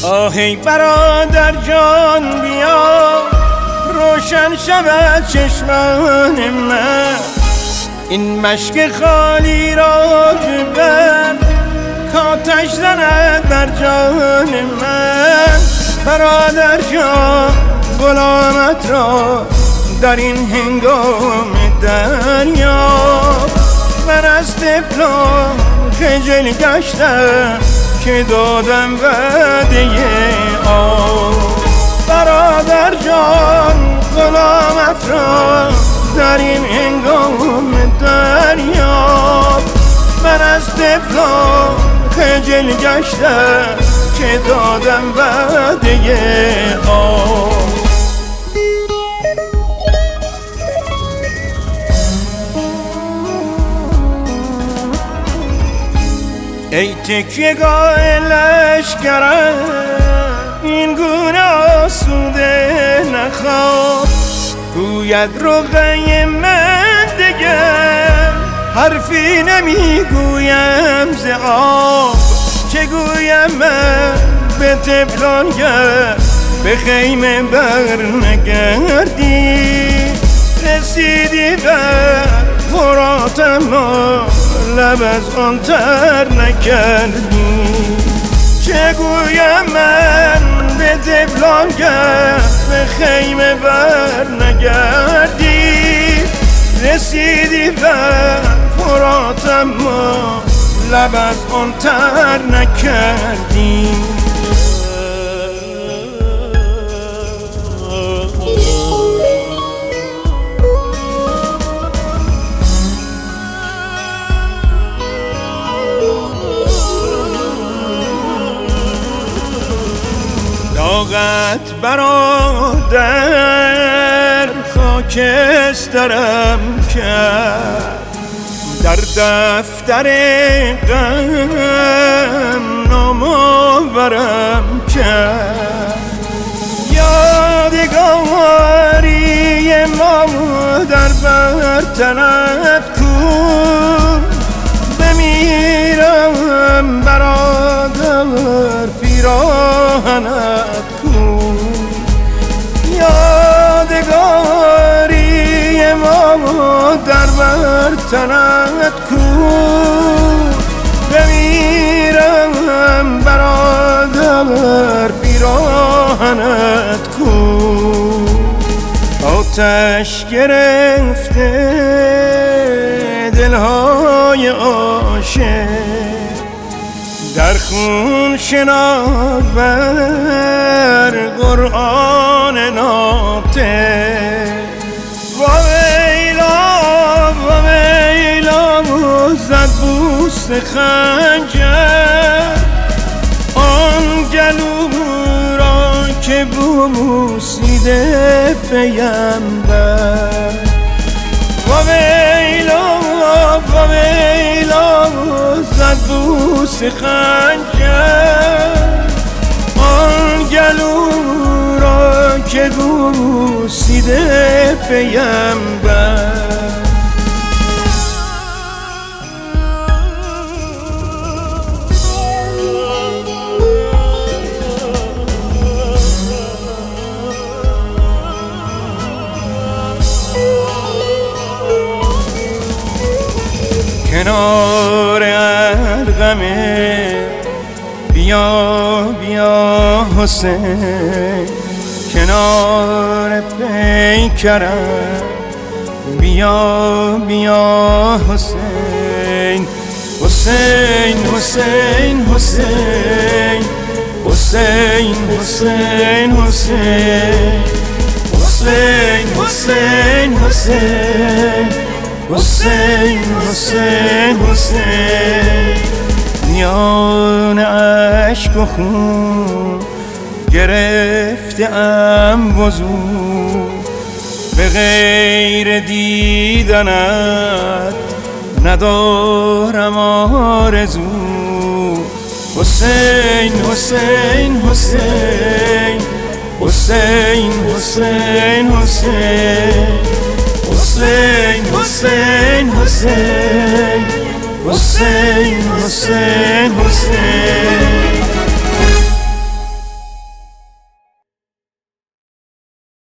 آهی برادر جان بیا روشن شود چشمان من، این مشک خالی را ببر کاتش زند در جان من. برادر جان غلامت را در این هنگام دریا، من از طفلان خجل گشتم که دادم وعده آب. برادر جان غلامت را در این هنگام دریا، من از طفلان خجل گشتم که دادم وعده آب. ای تکیهگاه لشکرم این گونه آسوده نخواب، گوید رقیه من دگر حرفی نمیگویم ز آب. چه گویم من به طفلان گر به خیمه بر نگردی، رسیدی بر فرات اما لب از آن تر نکردی. چه گویم من به طفلان گر به خیمه بر نگردی، رسیدی بر فرات اما لب از آن تر نکردی. داغت برادر خاکسترم کرد، در دفتر غم نام آورم کرد. یادگاری مادر بر تنت کن، بمیرم برادر پیراهنت کن. یادگاری مادر بر تنت کن، بمیرم برادر پیراهنت کن. آتش گرفته دلهای عاشق، در خون شناور قرآن ناطق. ویلا زد بوست خنجر آن گلو را که بوسیده پیمبر. ویلا زد بوست خنجر آن گلو را که بوسیده پیمبر. کنار ارغمه بیا حسین، کنار پیکرم بیا حسین. حسین حسین حسین حسین حسین حسین حسین حسین حسین حسین حسین حسین. میان عشق و خون گرفته ام وضو، به غیر دیدنت ندارم آرزو. حسین حسین حسین حسین حسین حسین حسین حسین حسین حسین حسین حسین